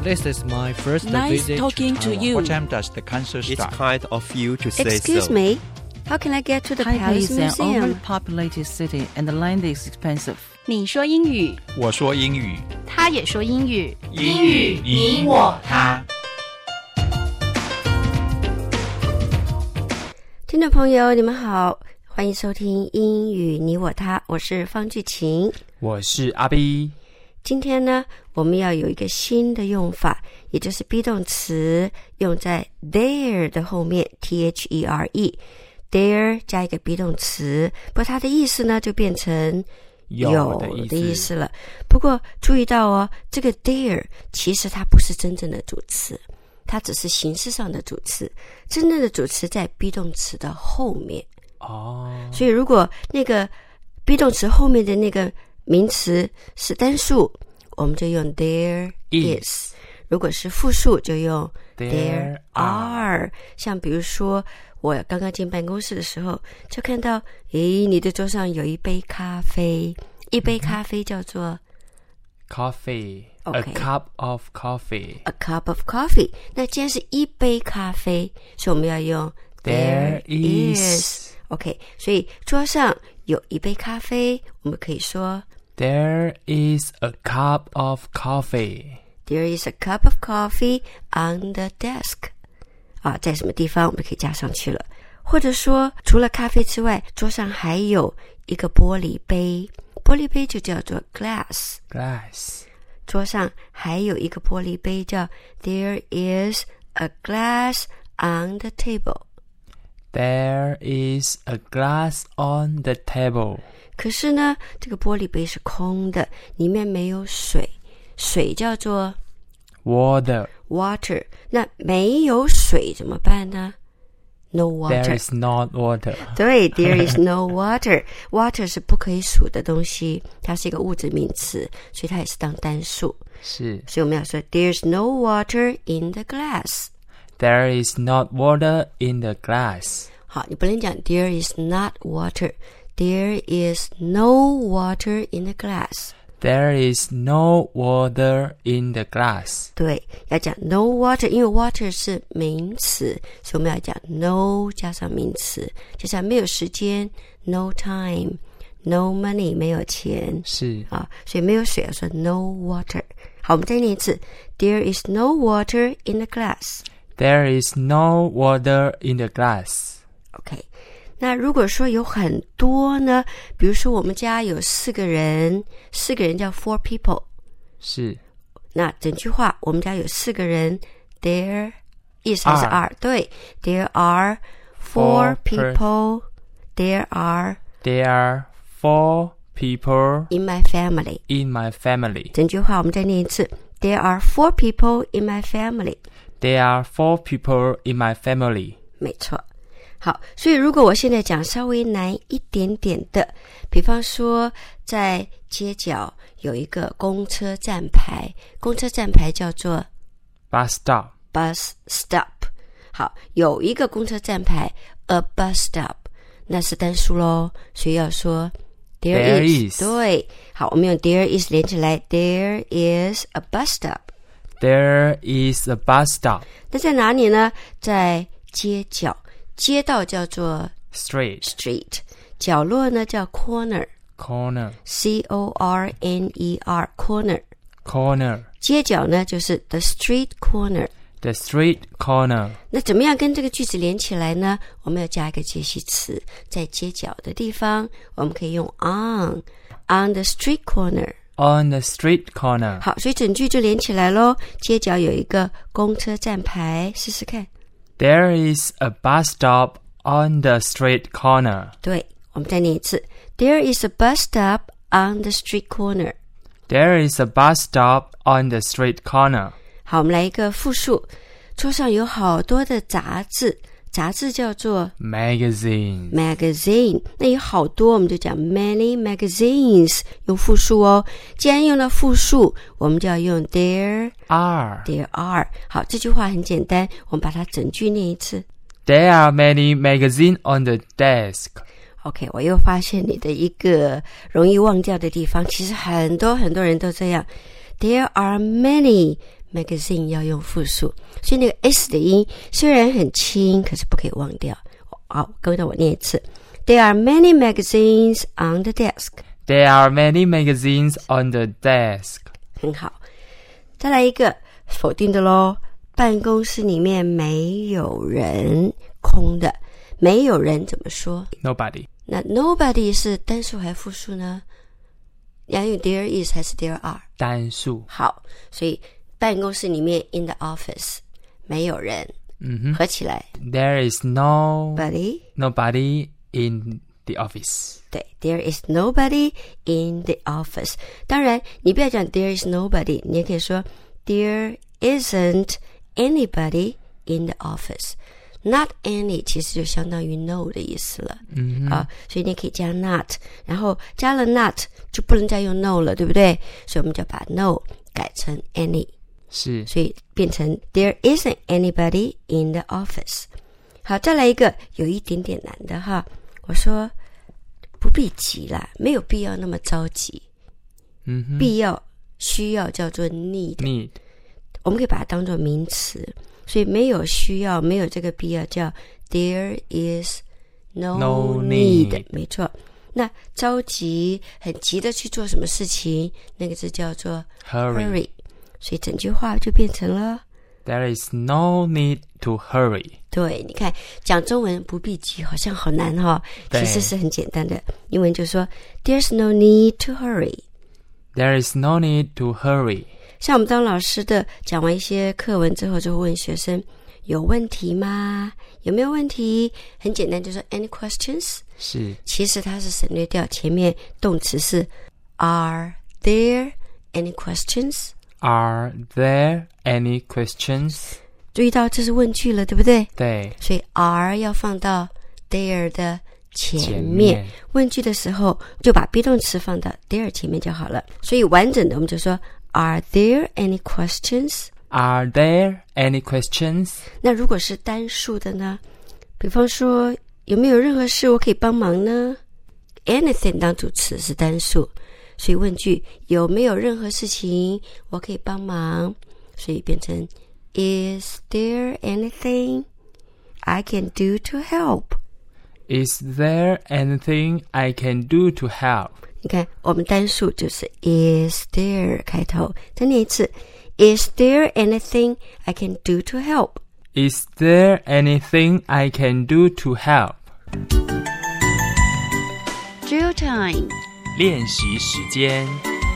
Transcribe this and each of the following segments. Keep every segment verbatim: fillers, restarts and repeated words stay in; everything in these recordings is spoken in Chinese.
This is my first Nice visit talking to you. What time does the concert It's start? kind of you to say Excuse so. me, how can I get to the Taipei Palace is an Museum? overpopulated city and the land is expensive. 你说英语， 我说英语， 他也说英语， 英语你我他。 听众朋友，你们好，欢迎收听英语你我他，我是方巨晴。 我是阿 B。 今天呢，我们要有一个新的用法，也就是 be 动词用在 there 的后面 T H E R E there 加一个 be 动词，不过它的意思呢就变成有的意思了。不过注意到哦，这个 there 其实它不是真正的主词，它只是形式上的主词，真正的主词在 be 动词的后面哦。 所以如果那个 be 动词后面的那个名词是单数，我们就用 there is， 如果是复数就用 there are。 像比如说我刚刚进办公室的时候就看到，诶，你的桌上有一杯咖啡，一杯咖啡叫做 coffee、 okay. a cup of coffee a cup of coffee。 那既然是一杯咖啡，所以我们要用 there is。 OK， 所以桌上有一杯咖啡，我们可以说 There is a cup of coffee. There is a cup of coffee on the desk. 啊，在什么地方我们可以加上去了。或者说除了咖啡之外，桌上还有一个玻璃杯，玻璃杯就叫做 glass. Glass. 桌上还有一个玻璃杯叫 There is a glass on the table. There is a glass on the table. 可是呢，这个玻璃杯是空的，里面没有水，水叫做 water. water。 那没有水怎么办呢？ No water. There is not water. 对， there is no water. Water 是不可以数的东西，它是一个物质名词，所以它也是当单数。 是， 所以我们要说 There's no water in the glass. There is not water in the glass. 好，你不能讲 There is not water.There is no water in the glass. There is no water in the glass. 对，要讲 no water， 因为 water 是名词，所以我们要讲 no 加上名词，就像没有时间 no time， no money 没有钱是啊，所以没有水要说 no water。 好，我们再念一次 There is no water in the glass. There is no water in the glass. OK，那如果说有很多呢，比如说我们家有四个人，四个人叫 four people。 是， 那整句话我们家有四个人 there is 还是 are？ 对， there are four people. There are There are four people in my family. in my family. 整句话我们再念一次 There are four people in my family. There are four people in my family. 没错。好，所以如果我现在讲稍微难一点点的，比方说在街角有一个公车站牌，公车站牌叫做 Bus stop. bus stop。 好，有一个公车站牌 a bus stop， 那是单数咯，所以要说 there, there is, is. 对，好，我们用 there is 连起来 There is a bus stop. There is a bus stop. 那在哪里呢？在街角，街道叫做 Street. street， 角落呢叫 corner Corner. C O R N E R corner。 Corner. 街角呢就是 the street corner。 The street corner. 那怎么样跟这个句子连起来呢？我们要加一个介系词，在街角的地方我们可以用 on on the street corner。 On the street corner. 好，所以整句就连起来咯。街角有一个公车站牌，试试看。 There is a bus stop on the street corner. 对，我们再念一次 There is a bus stop on the street corner. There is a bus stop on the street corner. 好，我们来一个复数。桌上有好多的杂志，杂志叫做 Magazine. magazine， 那有好多我们就讲 many magazines， 用复数哦。既然用了复数，我们就要用 there Are. there are。 好，这句话很简单，我们把它整句念一次。 There are many magazines on the desk. OK， 我又发现你的一个容易忘掉的地方，其实很多很多人都这样。There are many magazine 要用复数，所以那个 s 的音虽然很轻，可是不可以忘掉。好，跟着我念一次。There are many magazines on the desk. There are many magazines on the desk. 很好，再来一个否定的咯。办公室里面没有人，空的，没有人怎么说？ Nobody. 那 nobody 是单数还是复数呢？要用 there is 还是 there are？ 单数。 好，所以办公室里面 in the office 没有人， 嗯哼， 合起来 There is no Nobody nobody in the office. 对 there is nobody in the office。 当然你不要讲 there is nobody， 你也可以说 there isn't anybody in the office。 Not any 其实就相当于 no 的意思了， 嗯啊，所以你可以加 not， 然后加了 not 就不能再用 no 了，对不对？所以我们就把 no 改成 any， 是所以变成 there isn't anybody in the office。 好，再来一个有一点点难的哈，我说不必急啦，没有必要那么着急。 嗯哼必要需要叫做 need， need 我们可以把它当作名词，所以没有需要，没有这个必要叫 there is no, No need, need 没错。那着急很急的去做什么事情，那个字叫做 hurry. hurry， 所以整句话就变成了 There is no need to hurry. 对，你看讲中文不必急好像好难哈、哦， 对其实是很简单的。英文就说 there's no need to hurry。 There is no need to hurry. 像我们当老师的讲完一些课文之后，就会问学生有问题吗？有没有问题？很简单，就说 any questions。 是其实它是省略掉前面动词是 Are there any questions？ Are there any questions? 注意到这是问句了，对不对？ 对， 所以 are 要放到 there 的前面， 前面问句的时候就把 be 动词放到 there 前面就好了。所以完整的我们就说 Are there any questions？ Are there any questions? 那如果是单数的呢？比方说有没有任何事我可以帮忙呢？ Anything 当主词是单数，所以问句有没有任何事情我可以帮忙，所以变成 Is there anything I can do to help？ Is there anything I can do to help? 你看我们单数就是 Is there 开头，再念一次 Is there anything I can do to help？ Is there anything I can do to help? Drill time. 练习时间。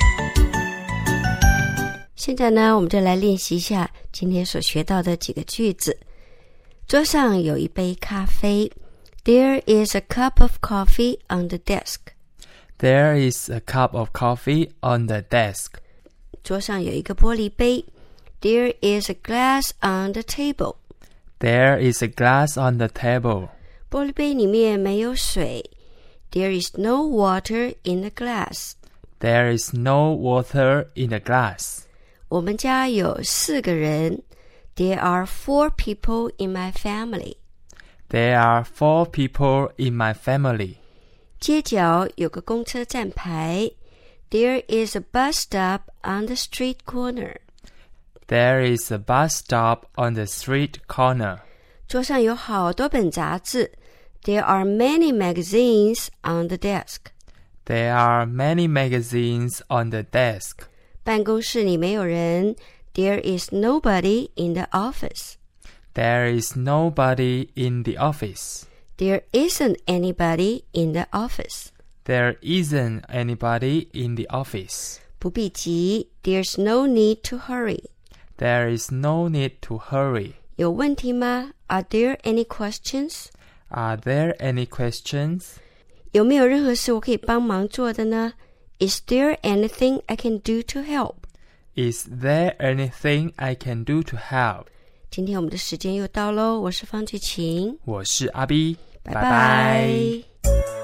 现在呢，我们就来练习一下今天所学到的几个句子。桌上有一杯咖啡。There is a cup of coffee on the desk. There is a cup of coffee on the desk. 桌上有一个玻璃杯。There is a glass on the table. There is a glass on the table. 玻璃杯里面没有水。There is no water in the glass. There is no water in the glass. 我们家有四个人。There are four people in my family. There are four people in my family. 街角有个公车站牌。There is a bus stop on the street corner. There is a bus stop on the street corner. 桌上有好多本杂志。There are many magazines on the desk. There are many magazines on the desk. 办公室里没有人。There is nobody in the office. There is nobody in the office. There isn't anybody in the office. There isn't anybody in the office. 不必急。There's no need to hurry. There is no need to hurry. 有问题吗？ Are there any questions? Are there any questions? 有没有任何事我可以帮忙做的呢？ Is there anything I can do to help? Is there anything I can do to help? 今天我们的时间又到咯，我是方菊琴， 我是阿 B， 拜拜。